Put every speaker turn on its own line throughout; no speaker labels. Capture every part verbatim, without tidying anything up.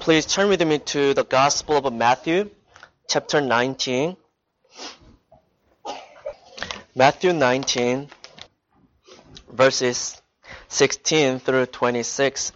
Please turn with me to the Gospel of Matthew, chapter nineteen. Matthew nineteen, verses sixteen through twenty-six.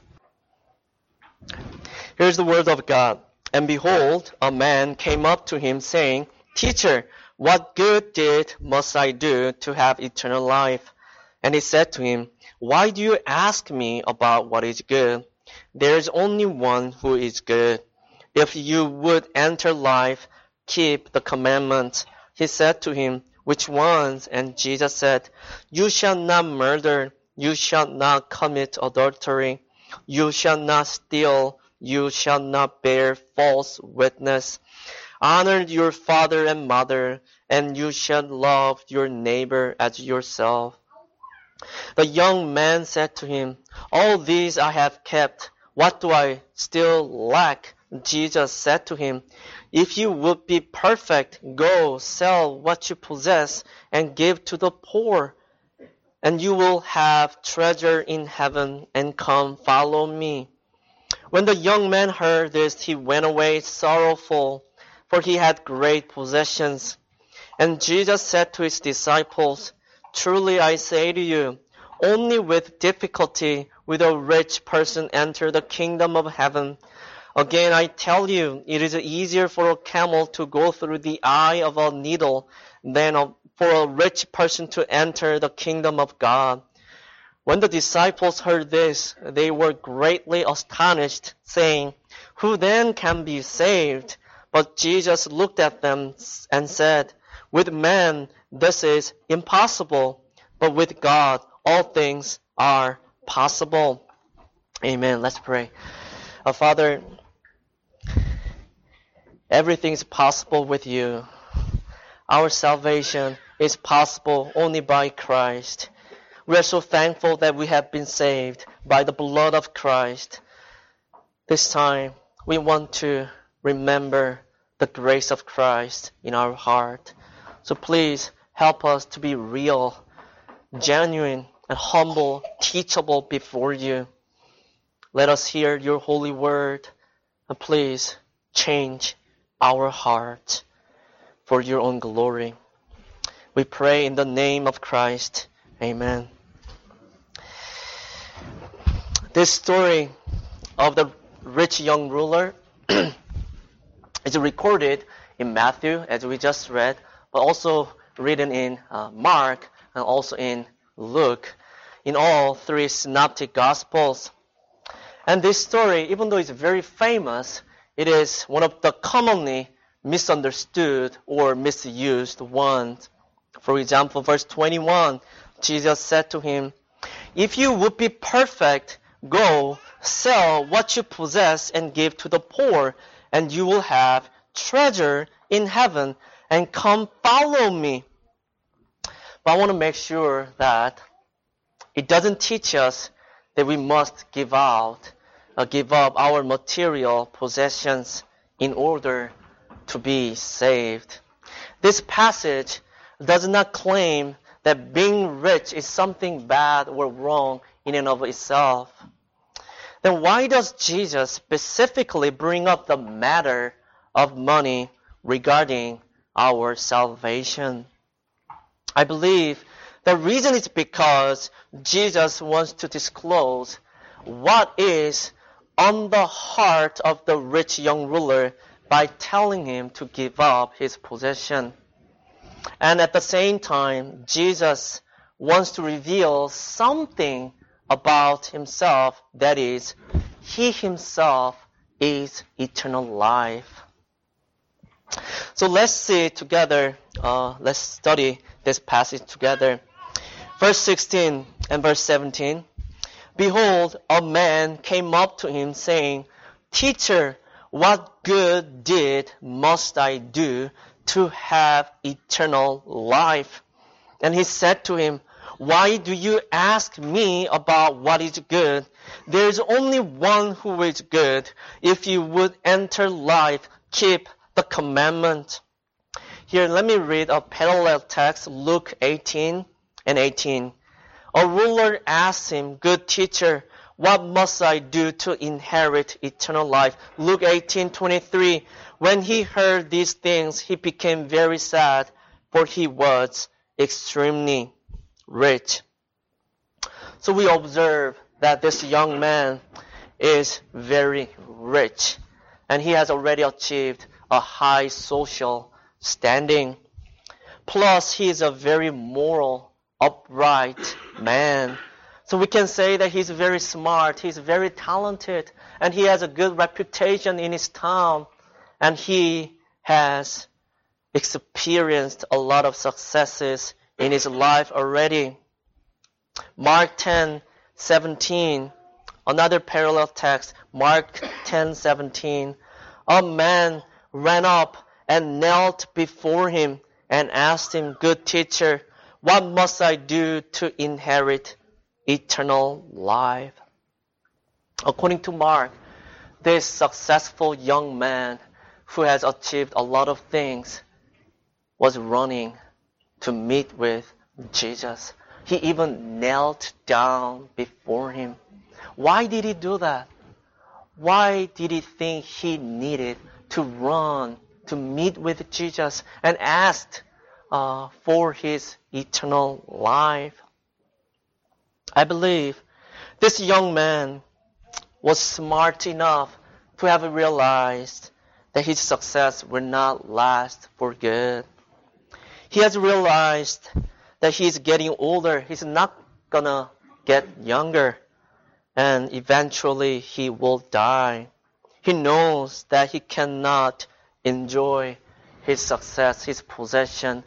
Here's the word of God. And behold, a man came up to him, saying, Teacher, what good deed must I do to have eternal life? And he said to him, Why do you ask me about what is good? There is only one who is good. If you would enter life, keep the commandments. He said to him, Which ones? And Jesus said, You shall not murder, you shall not commit adultery, you shall not steal, you shall not bear false witness. Honor your father and mother, and you shall love your neighbor as yourself. The young man said to him, All these I have kept. What do I still lack? Jesus said to him, If you would be perfect, go sell what you possess and give to the poor, and you will have treasure in heaven, and come follow me. When the young man heard this, he went away sorrowful, for he had great possessions. And Jesus said to his disciples, Truly I say to you, only with difficulty will a rich person enter the kingdom of heaven. Again, I tell you, it is easier for a camel to go through the eye of a needle than a, for a rich person to enter the kingdom of God. When the disciples heard this, they were greatly astonished, saying, Who then can be saved? But Jesus looked at them and said, With man this is impossible, but with God all things are possible. Amen. Let's pray. Our Father, everything is possible with you. Our salvation is possible only by Christ. We are so thankful that we have been saved by the blood of Christ. This time, we want to remember the grace of Christ in our heart. So please help us to be real, genuine, and humble, teachable before you. Let us hear your holy word, and please change our heart for your own glory. We pray in the name of Christ. Amen. This story of the rich young ruler is recorded in Matthew, as we just read, but also written in uh, Mark and also in Luke, in all three synoptic gospels. And this story, even though it's very famous, it is one of the commonly misunderstood or misused ones. For example, verse twenty-one, Jesus said to him, If you would be perfect, go, sell what you possess and give to the poor, and you will have treasure in heaven, and come follow me. But I want to make sure that it doesn't teach us that we must give out, uh, give up our material possessions in order to be saved. This passage does not claim that being rich is something bad or wrong in and of itself. Then why does Jesus specifically bring up the matter of money regarding our salvation? I believe the reason is because Jesus wants to disclose what is on the heart of the rich young ruler by telling him to give up his possession. And at the same time, Jesus wants to reveal something about himself, that is, he himself is eternal life. So let's see together, uh, let's study this passage together. Verse sixteen and verse seventeen. Behold, a man came up to him, saying, Teacher, what good deed must I do to have eternal life? And he said to him, Why do you ask me about what is good? There is only one who is good. If you would enter life, keep the commandment. Here, let me read a parallel text, Luke eighteen and eighteen. A ruler asked him, Good teacher, what must I do to inherit eternal life? Luke eighteen twenty-three. When he heard these things, he became very sad, for he was extremely rich. So we observe that this young man is very rich, and he has already achieved a high social standing. Plus, he is a very moral, upright man. So we can say that he's very smart, he's very talented, and he has a good reputation in his town, and he has experienced a lot of successes in his life already. Mark ten seventeen, another parallel text, Mark ten seventeen. A man ran up and knelt before him and asked him, "Good teacher, what must I do to inherit eternal life?" According to Mark, this successful young man who has achieved a lot of things was running to meet with Jesus. He even knelt down before him. Why did he do that? Why did he think he needed to run to meet with Jesus and ask uh, for his eternal life? I believe this young man was smart enough to have realized that his success will not last for good. He has realized that he's getting older. He's not gonna get younger. And eventually he will die. He knows that he cannot enjoy his success, his possession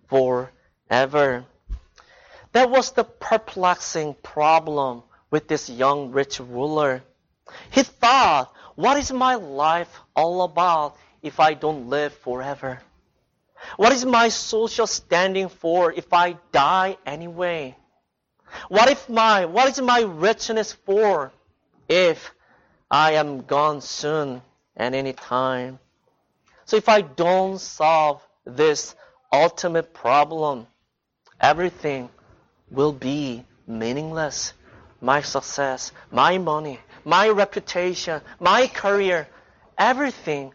forever. That was the perplexing problem with this young rich ruler. He thought, what is my life all about if I don't live forever? What is my social standing for if I die anyway? What if my what is my richness for if I am gone soon and any time? So if I don't solve this ultimate problem, everything will be meaningless. My success, my money, my reputation, my career, everything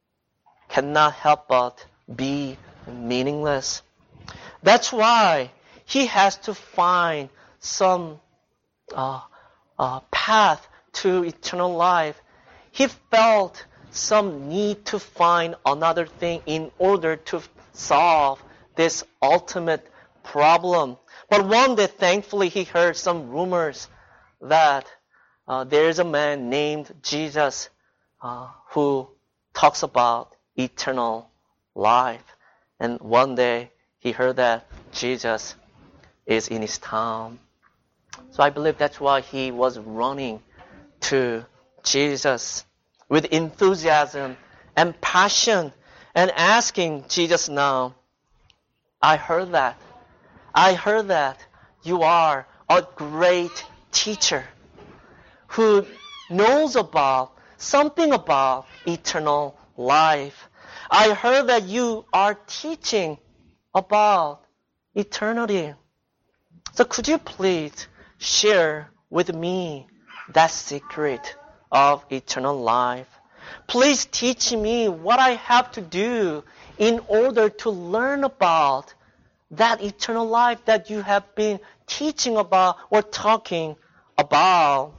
cannot help but be meaningless. That's why he has to find some uh, uh, path to eternal life. He felt some need to find another thing in order to solve this ultimate problem. But one day, thankfully, he heard some rumors that uh, there is a man named Jesus uh, who talks about eternal life. And one day, he heard that Jesus is in his town. So I believe that's why he was running to Jesus with enthusiasm and passion and asking Jesus now, I heard that. I heard that you are a great teacher who knows about something about eternal life. I heard that you are teaching about eternity. So could you please share with me that secret of eternal life? Please teach me what I have to do in order to learn about that eternal life that you have been teaching about or talking about.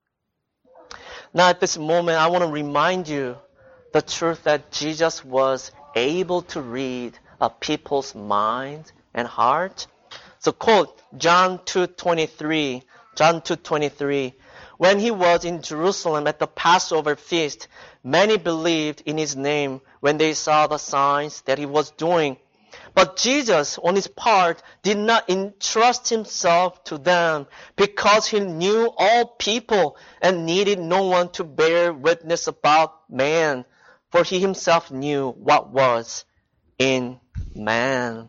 Now at this moment, I want to remind you the truth that Jesus was able to read a people's mind and heart. So quote John two twenty-three. John two twenty-three. When he was in Jerusalem at the Passover feast, many believed in his name when they saw the signs that he was doing. But Jesus, on his part, did not entrust himself to them because he knew all people and needed no one to bear witness about man, for he himself knew what was in man.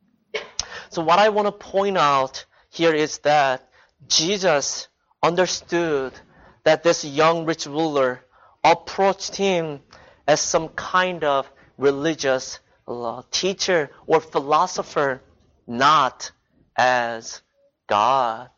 So what I want to point out here is that Jesus understood that this young rich ruler approached him as some kind of religious uh, teacher or philosopher, not as God.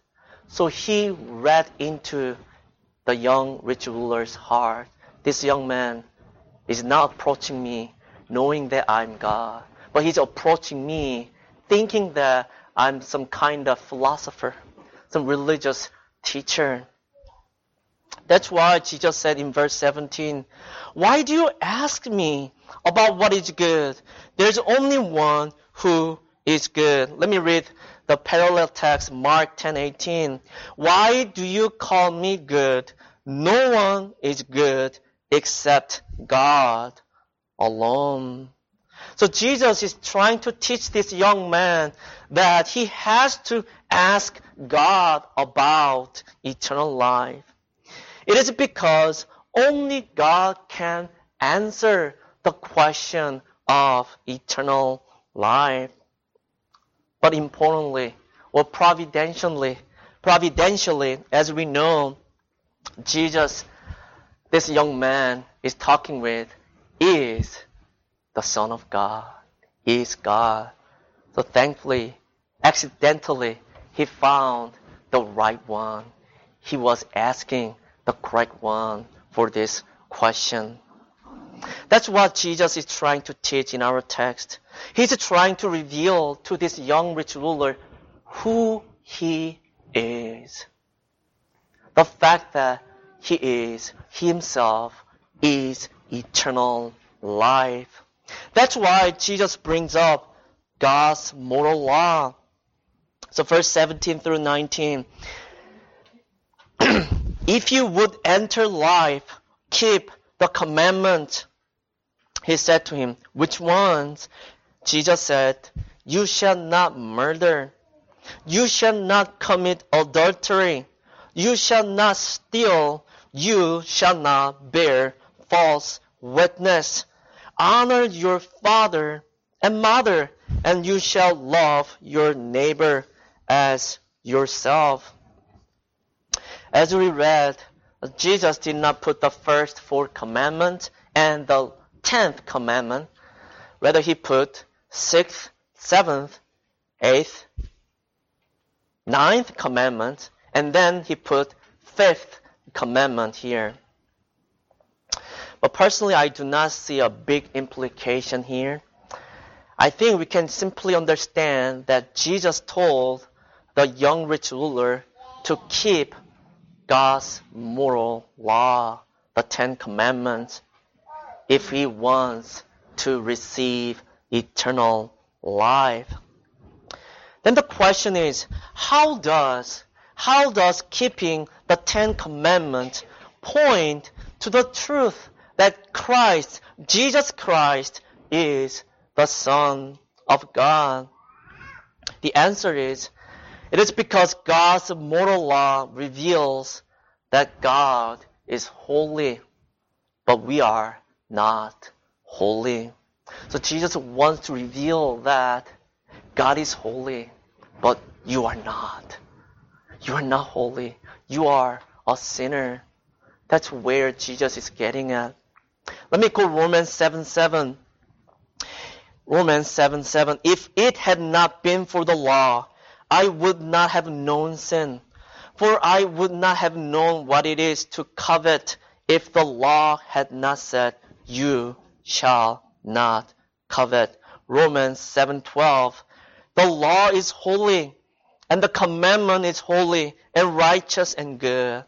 So he read into the young rich ruler's heart. This young man is not approaching me knowing that I'm God, but he's approaching me thinking that I'm some kind of philosopher, some religious teacher. That's why Jesus said in verse seventeen, why do you ask me about what is good? There's only one who is good. Let me read the parallel text, Mark ten eighteen. Why do you call me good? No one is good except God alone. So Jesus is trying to teach this young man that he has to ask God about eternal life. It is because only God can answer the question of eternal life. But importantly, or providentially, providentially, as we know, Jesus, this young man is talking with, is the Son of God, is God. So thankfully, accidentally, he found the right one. He was asking the correct one for this question. That's what Jesus is trying to teach in our text. He's trying to reveal to this young rich ruler who he is. The fact that he is, he himself is eternal life. That's why Jesus brings up God's moral law. So verse seventeen through nineteen. If you would enter life, keep the commandment. He said to him, which ones? Jesus said, you shall not murder. You shall not commit adultery. You shall not steal. You shall not bear false witness. Honor your father and mother, and you shall love your neighbor as yourself. As we read, Jesus did not put the first four commandments and the tenth commandment. Rather, he put sixth, seventh, eighth, ninth commandment, and then he put fifth commandment here. But personally, I do not see a big implication here. I think we can simply understand that Jesus told the young rich ruler to keep God's moral law, the Ten Commandments, if he wants to receive eternal life. Then the question is, how does, how does keeping the Ten Commandments point to the truth that Christ, Jesus Christ, is the Son of God? The answer is, it is because God's moral law reveals that God is holy, but we are not holy. So Jesus wants to reveal that God is holy, but you are not. You are not holy. You are a sinner. That's where Jesus is getting at. Let me quote Romans seven seven. Romans seven seven. If it had not been for the law, I would not have known sin, for I would not have known what it is to covet if the law had not said, you shall not covet. Romans seven twelve. The law is holy, and the commandment is holy and righteous and good.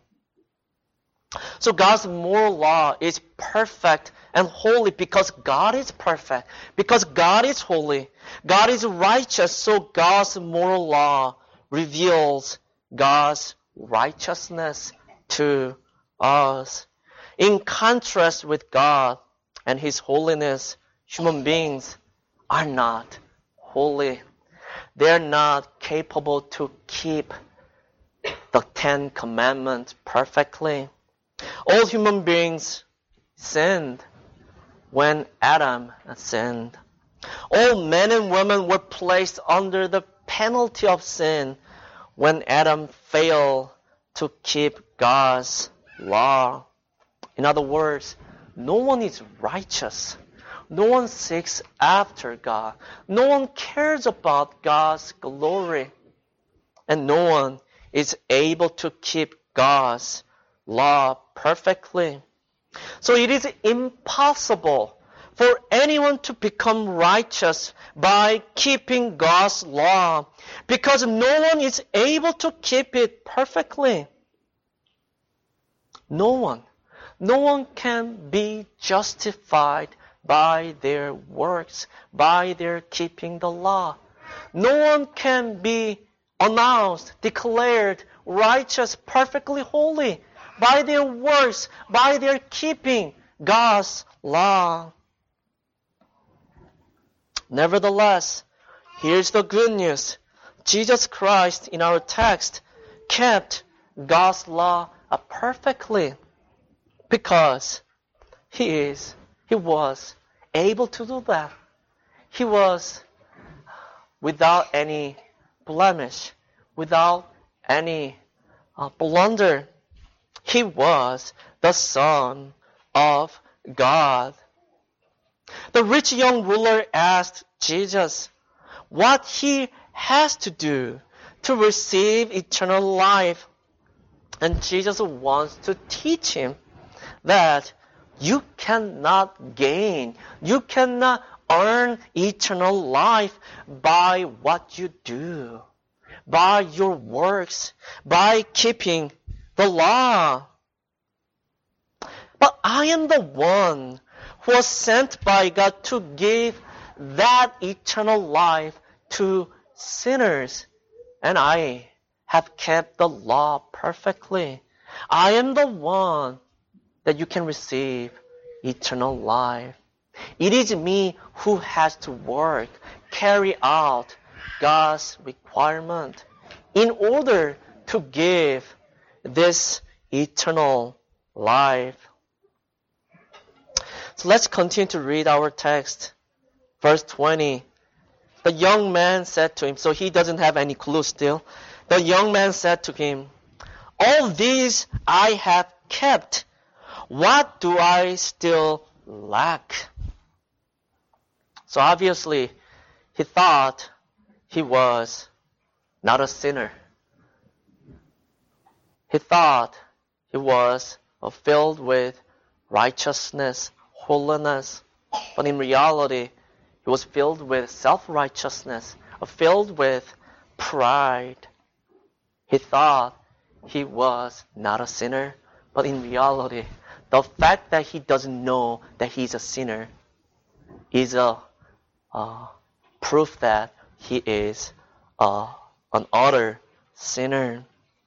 So God's moral law is perfect and holy because God is perfect, because God is holy. God is righteous, so God's moral law reveals God's righteousness to us. In contrast with God and His holiness, human beings are not holy. They're not capable to keep the Ten Commandments perfectly. All human beings sinned when Adam sinned. All men and women were placed under the penalty of sin when Adam failed to keep God's law. In other words, no one is righteous. No one seeks after God. No one cares about God's glory. And no one is able to keep God's law perfectly. So it is impossible for anyone to become righteous by keeping God's law, because no one is able to keep it perfectly. No one. No one can be justified by their works, by their keeping the law. No one can be announced, declared righteous, perfectly holy by their works, by their keeping God's law. Nevertheless, here's the good news. Jesus Christ, in our text, kept God's law perfectly because He is, He was able to do that. He was without any blemish, without any uh, blunder. He was the Son of God. The rich young ruler asked Jesus what he has to do to receive eternal life. And Jesus wants to teach him that you cannot gain, you cannot earn eternal life by what you do, by your works, by keeping the law. But I am the one who was sent by God to give that eternal life to sinners. And I have kept the law perfectly. I am the one that you can receive eternal life. It is me who has to work, carry out God's requirement in order to give this eternal life. So let's continue to read our text. Verse twenty. The young man said to him, so he doesn't have any clue still. The young man said to him, all these I have kept. What do I still lack? So obviously, he thought he was not a sinner. He thought he was filled with righteousness, holiness. But in reality, he was filled with self-righteousness, filled with pride. He thought he was not a sinner, but in reality, the fact that he doesn't know that he's a sinner is a uh, proof that he is uh, an utter sinner.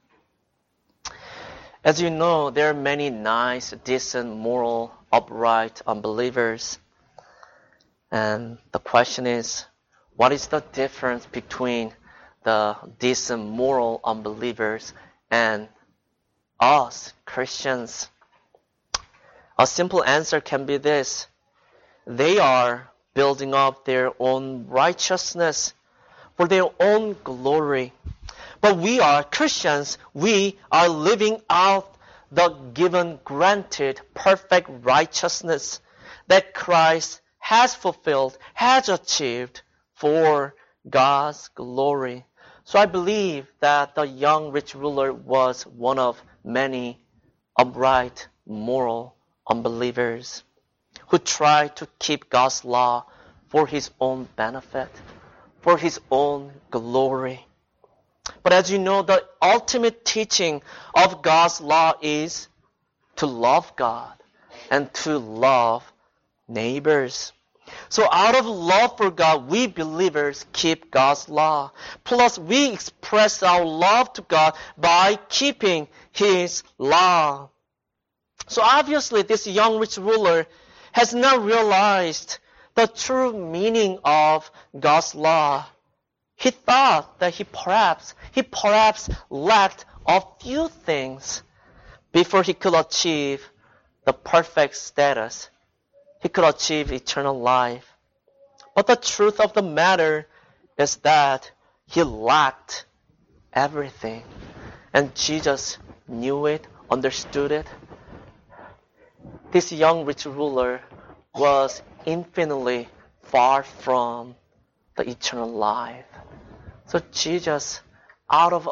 As you know, there are many nice, decent, moral, upright unbelievers. And the question is, what is the difference between the decent, moral unbelievers and us, Christians? A simple answer can be this. They are building up their own righteousness for their own glory. But we are Christians. We are living out the given, granted, perfect righteousness that Christ has fulfilled, has achieved for God's glory. So I believe that the young rich ruler was one of many upright, moral unbelievers who tried to keep God's law for his own benefit, for his own glory. But as you know, the ultimate teaching of God's law is to love God and to love neighbors. So out of love for God, we believers keep God's law. Plus, we express our love to God by keeping His law. So obviously, this young rich ruler has not realized the true meaning of God's law. He thought that he perhaps, he perhaps lacked a few things before he could achieve the perfect status. He could achieve eternal life. But the truth of the matter is that he lacked everything. And Jesus knew it, understood it. This young rich ruler was infinitely far from the eternal life. So Jesus, out of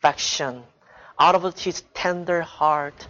affection, out of his tender heart,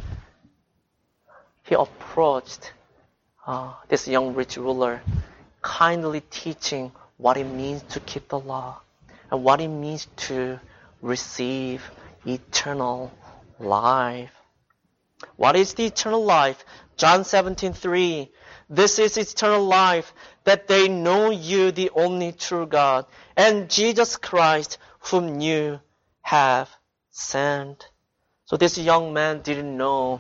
he approached uh, this young rich ruler, kindly teaching what it means to keep the law and what it means to receive eternal life. What is the eternal life? John seventeen three. This is eternal life, that they know you, the only true God, and Jesus Christ, whom you have sent. So this young man didn't know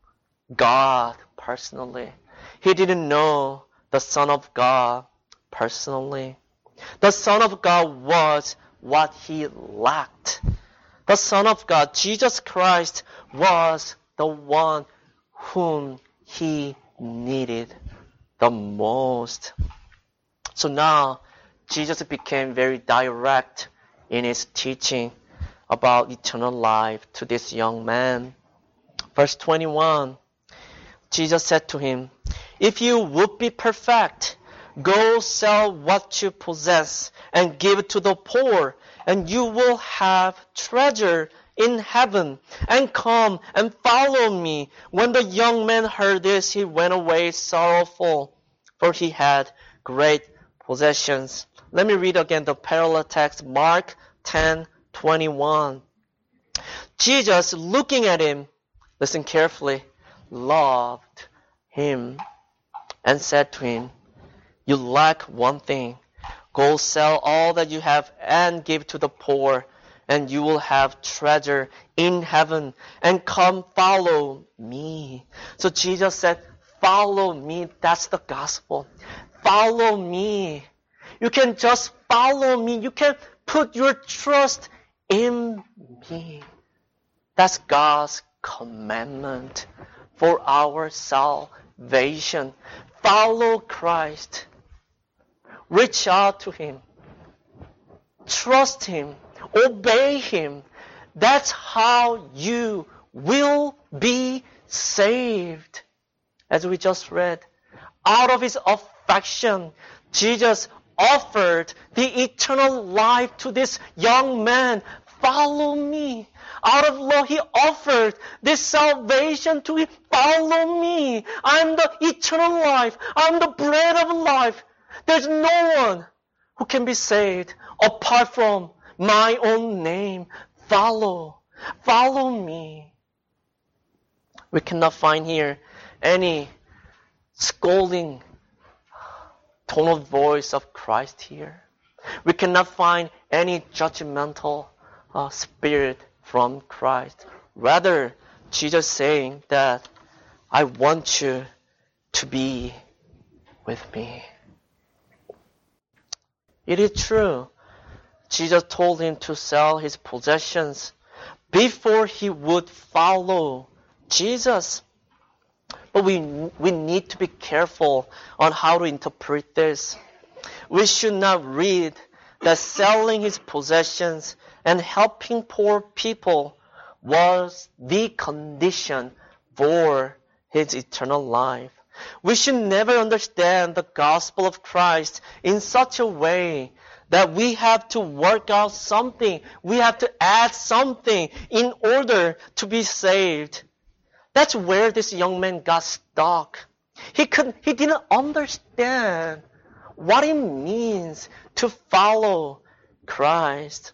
God personally. He didn't know the Son of God personally. The Son of God was what he lacked. The Son of God, Jesus Christ, was the one whom he needed the most. So now, Jesus became very direct in his teaching about eternal life to this young man. Verse twenty-one, Jesus said to him, "If you would be perfect, go sell what you possess and give it to the poor, and you will have treasure in heaven, and come and follow me." When the young man heard this, he went away sorrowful, for he had great possessions. Let me read again the parallel text, Mark ten twenty-one. Jesus, looking at him, listen carefully, loved him and said to him, "You lack one thing. Go sell all that you have and give to the poor, and you will have treasure in heaven, and come follow me." So Jesus said, follow me. That's the gospel. Follow me. You can just follow me. You can put your trust in me. That's God's commandment for our salvation. Follow Christ. Reach out to him. Trust him. Obey him. That's how you will be saved. As we just read, out of his affection, Jesus offered the eternal life to this young man. Follow me. Out of love, he offered this salvation to him. Follow me. I'm the eternal life. I'm the bread of life. There's no one who can be saved apart from my own name. Follow. Follow me. We cannot find here any scolding tone of voice of Christ here. We cannot find any judgmental uh, spirit from Christ. Rather, Jesus saying that I want you to be with me. It is true. Jesus told him to sell his possessions before he would follow Jesus. But we, we need to be careful on how to interpret this. We should not read that selling his possessions and helping poor people was the condition for his eternal life. We should never understand the gospel of Christ in such a way that we have to work out something, we have to add something in order to be saved. That's where this young man got stuck. He could, he didn't understand what it means to follow Christ.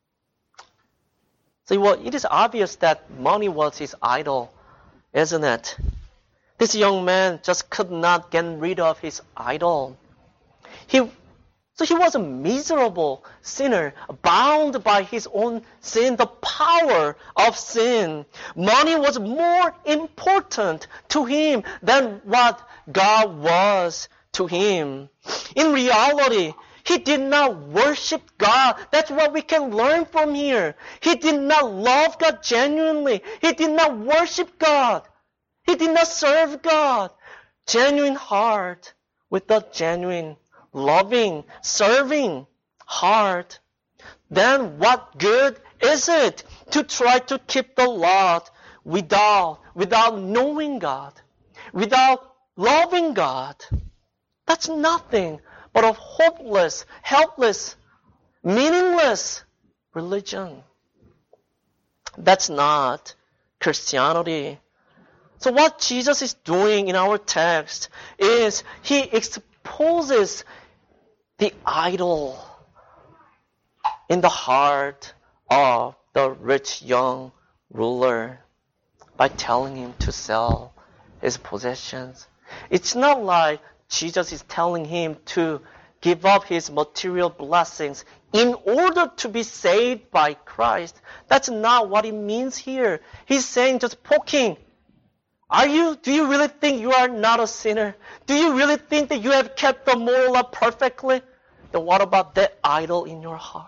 So, well, it is obvious that money was his idol, isn't it? This young man just could not get rid of his idol. He, so he was a miserable sinner, bound by his own sin, the power of sin. Money was more important to him than what God was to him. In reality, he did not worship God. That's what we can learn from here. He did not love God genuinely. He did not worship God. He did not serve God. Genuine heart with the genuine, loving, serving heart. Then what good is it to try to keep the law without, without knowing God, without loving God? That's nothing but a hopeless, helpless, meaningless religion. That's not Christianity. So what Jesus is doing in our text is he exposes the idol in the heart of the rich young ruler by telling him to sell his possessions. It's not like Jesus is telling him to give up his material blessings in order to be saved by Christ. That's not what it means here. He's saying, just poking. Are you, do you really think you are not a sinner? Do you really think that you have kept the moral law perfectly? Then what about that idol in your heart?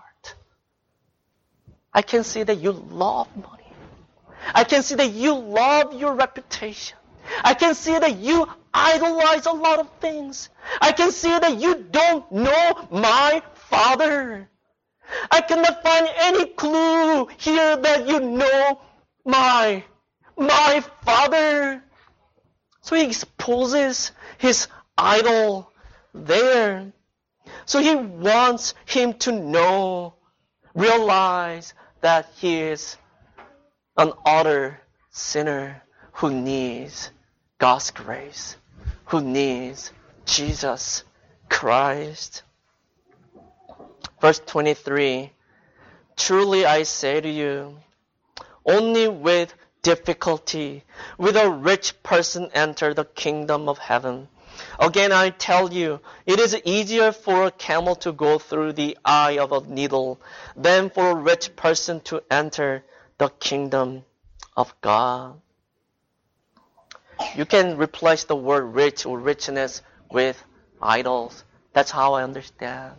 I can see that you love money. I can see that you love your reputation. I can see that you idolize a lot of things. I can see that you don't know my Father. I cannot find any clue here that you know my, my Father. So he exposes his idol there. So he wants him to know, realize that he is an utter sinner who needs God's grace, who needs Jesus Christ. Verse twenty-three, truly I say to you, only with difficulty will a rich person enter the kingdom of heaven. Again, I tell you, it is easier for a camel to go through the eye of a needle than for a rich person to enter the kingdom of God. You can replace the word rich or richness with idols. That's how I understand.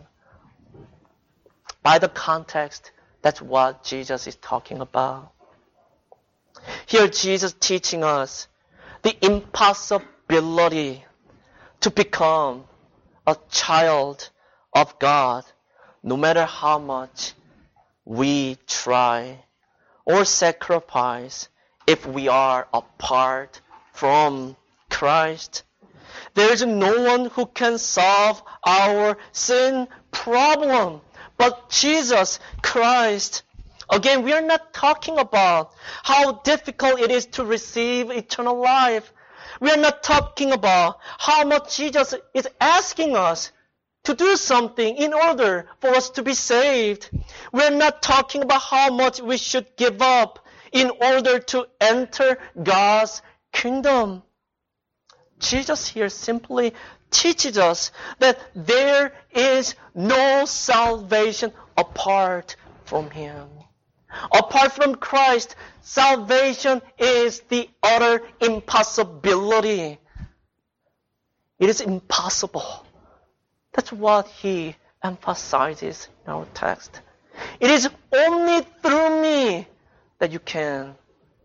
By the context, that's what Jesus is talking about. Here, Jesus teaching us the impossibility to become a child of God, no matter how much we try or sacrifice if we are apart from Christ. There is no one who can solve our sin problem but Jesus Christ. Again, we are not talking about how difficult it is to receive eternal life. We are not talking about how much Jesus is asking us to do something in order for us to be saved. We are not talking about how much we should give up in order to enter God's kingdom. Jesus here simply teaches us that there is no salvation apart from Him. Apart from Christ, salvation is the utter impossibility. It is impossible. That's what He emphasizes in our text. It is only through me that you can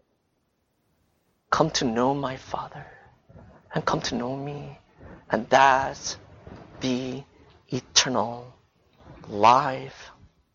come to know my Father and come to know me. And that's the eternal life.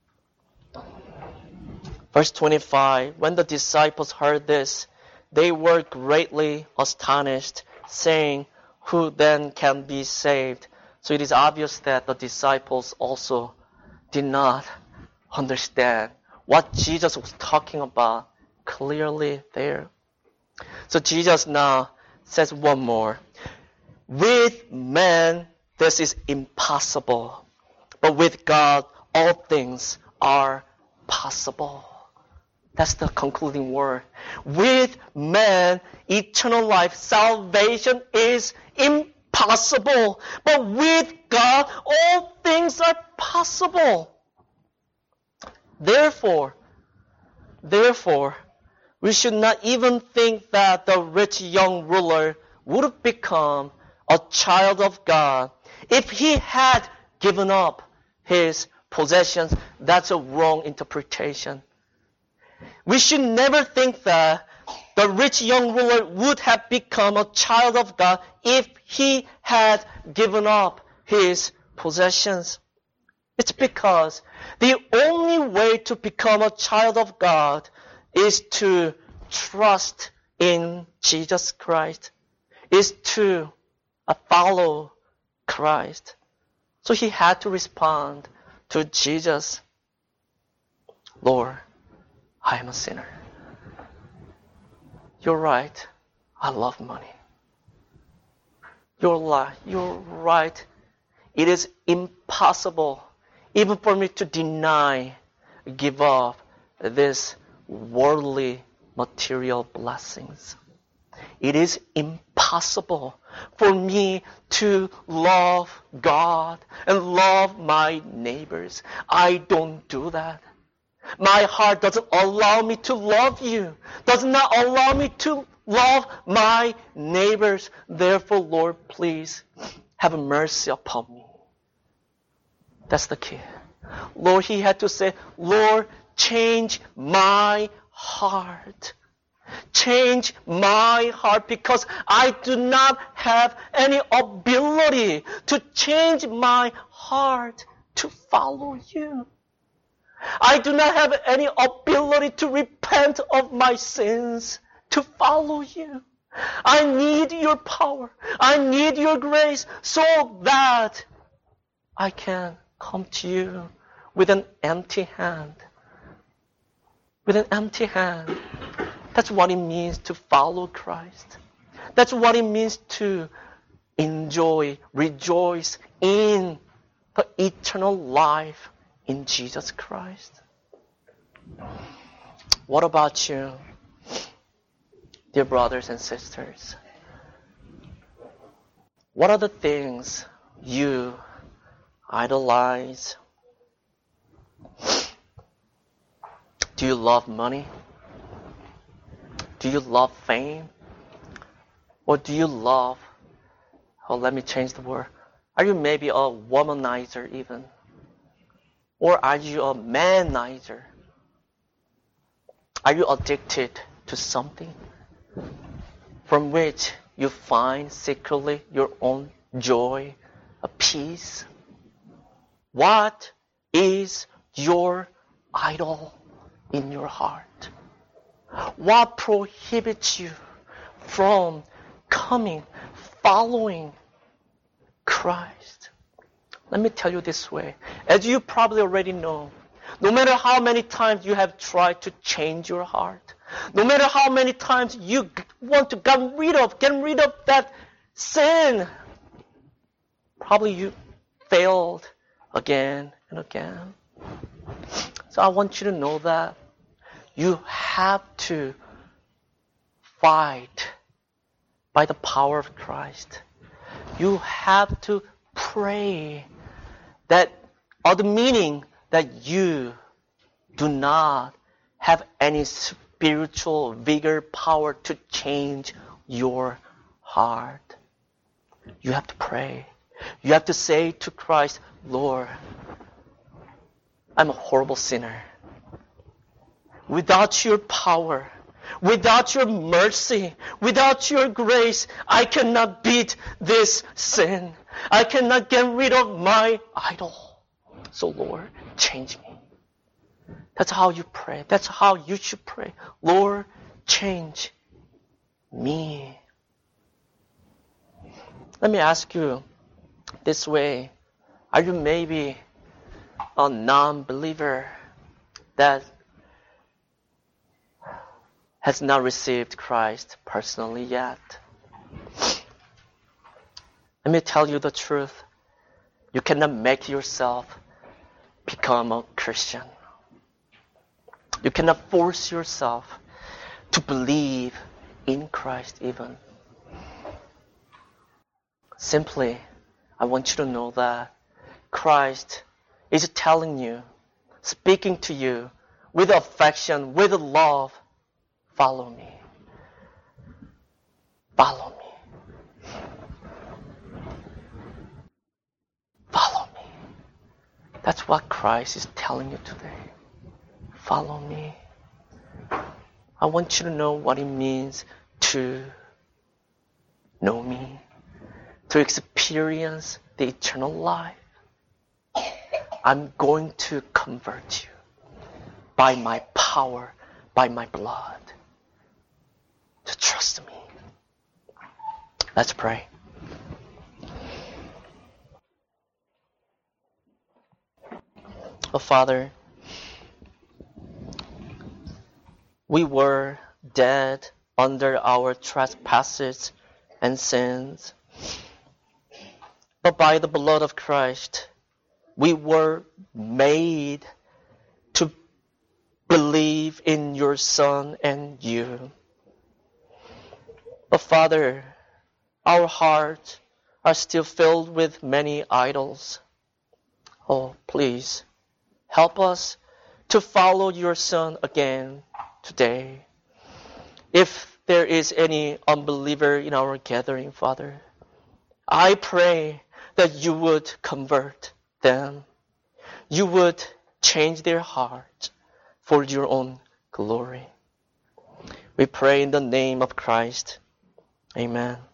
Verse twenty-five, when the disciples heard this, they were greatly astonished, saying, who then can be saved? So it is obvious that the disciples also did not understand what Jesus was talking about clearly there. So Jesus now says one more. With man, this is impossible. But with God, all things are possible. That's the concluding word. With man, eternal life, salvation is impossible. But with God, all things are possible. Therefore, therefore, we should not even think that the rich young ruler would have become a child of God if he had given up his possessions. That's a wrong interpretation. We should never think that the rich young ruler would have become a child of God if he had given up his possessions. It's because the only way to become a child of God is to trust in Jesus Christ, is to uh, follow Christ. So he had to respond to Jesus. Lord, I am a sinner. You're right. I love money. You're right. You're right. It is impossible even for me to deny, give up this worldly material blessings. It is impossible for me to love God and love my neighbors. I don't do that. My heart doesn't allow me to love you, does not allow me to love my neighbors. Therefore, Lord, please have mercy upon me. That's the key. Lord, he had to say, Lord, change my heart. Change my heart, because I do not have any ability to change my heart to follow you. I do not have any ability to repent of my sins, to follow you. I need your power. I need your grace so that I can come to you with an empty hand. With an empty hand. That's what it means to follow Christ. That's what it means to enjoy, rejoice in the eternal life in Jesus Christ. What about you, dear brothers and sisters? What are the things you idolize? Do you love money? Do you love fame? Or do you love, oh, let me change the word. Are you maybe a womanizer even? Or are you a manizer? Are you addicted to something from which you find secretly your own joy, a peace? What is your idol in your heart? What prohibits you from coming, following Christ? Let me tell you this way. As you probably already know, no matter how many times you have tried to change your heart, no matter how many times you want to get rid of, get rid of that sin, probably you failed again and again. So I want you to know that you have to fight by the power of Christ. You have to pray that, or the meaning that you do not have any spiritual vigor, power to change your heart. You have to pray. You have to say to Christ, Lord, I'm a horrible sinner. Without your power, without your mercy, without your grace, I cannot beat this sin. I cannot get rid of my idol. So Lord, change me. That's how you pray. That's how you should pray. Lord, change me. Let me ask you this way. Are you maybe a non-believer that has not received Christ personally yet? Let me tell you the truth. You cannot make yourself become a Christian. You cannot force yourself to believe in Christ even. Simply, I want you to know that Christ is telling you, speaking to you with affection, with love, follow me. Follow me. Follow me. That's what Christ is telling you today. Follow me. I want you to know what it means to know me, to experience the eternal life. I'm going to convert you by my power, by my blood. To trust me. Let's pray. Oh, Father, we were dead under our trespasses and sins. But by the blood of Christ, we were made to believe in your Son and you. But Father, our hearts are still filled with many idols. Oh, please, help us to follow your Son again today. If there is any unbeliever in our gathering, Father, I pray that you would convert them. You would change their heart for your own glory. We pray in the name of Christ. Amen.